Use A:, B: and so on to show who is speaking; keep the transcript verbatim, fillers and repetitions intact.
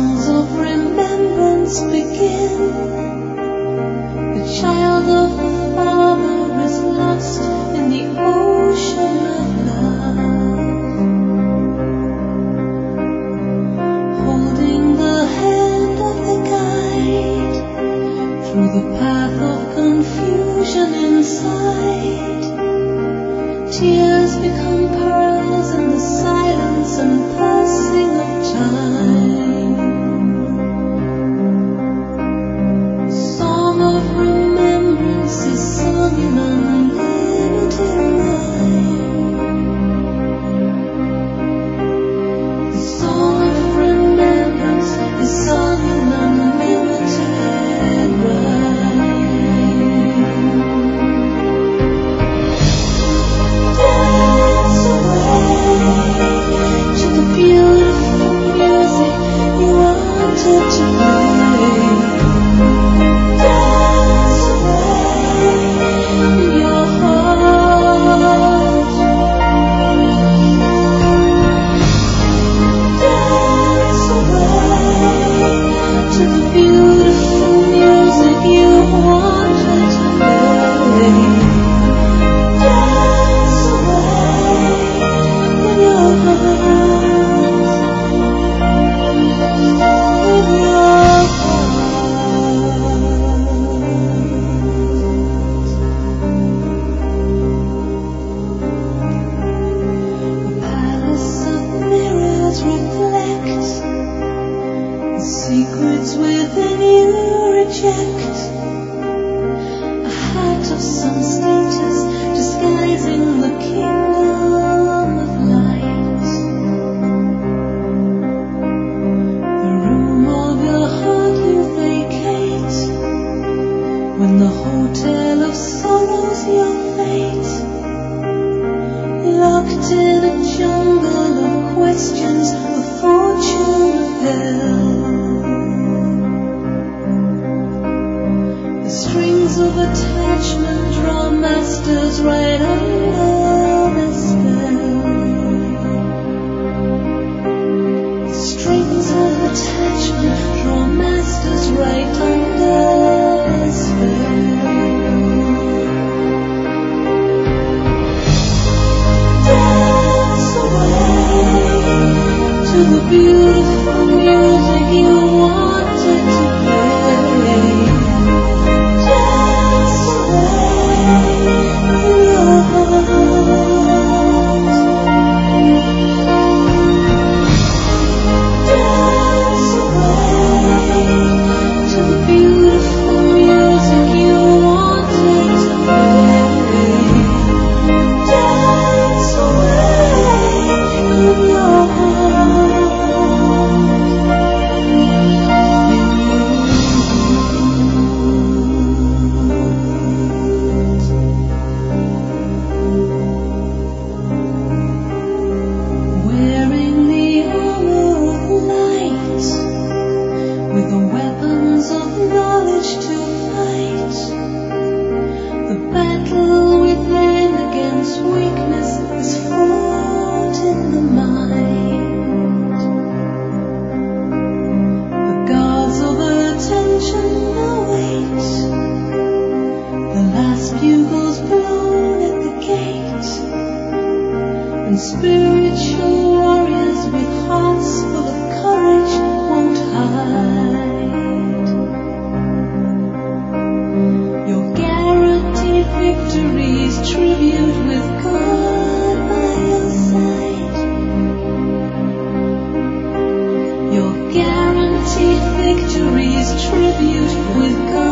A: songs of remembrance begin. The child of the Father is lost in the ocean of love, holding the hand of the guide through the path of confusion inside. Tears become pearls in the silence and passing of time. The song of remembrance is sung in unlimited rhyme. The song of remembrance is sung in unlimited rhyme. Dance away to the beautiful music you wanted to play. Dance away in your heart. Dance away to the beautiful music you wanted to play. Dance away in your heart. In your heart. The palace of mirrors reflect the secrets within you reject. A hat of some status disguising the kingdom of light. The room of your heart you vacate when the hotel of sorrows your fate. Locked in a jungle of questions, the fortune of hell. The strings of attachment draw masters right under the spell. The strings of attachment draw masters right under the spell. Dance away to the beautiful music you wanted to play. Dance away in your heart. Dance away to the beautiful music you wanted to play. Dance away in your heart. Wearing the armor of light, with the weapons of knowledge to fight. The battle within against weakness is fought in the mind. The guards of attention await, the last bugles blown at the gate, and spiritual warriors with hearts full of courage won't hide. Your guaranteed victories tribute with God by your side. Your guaranteed victories tribute with God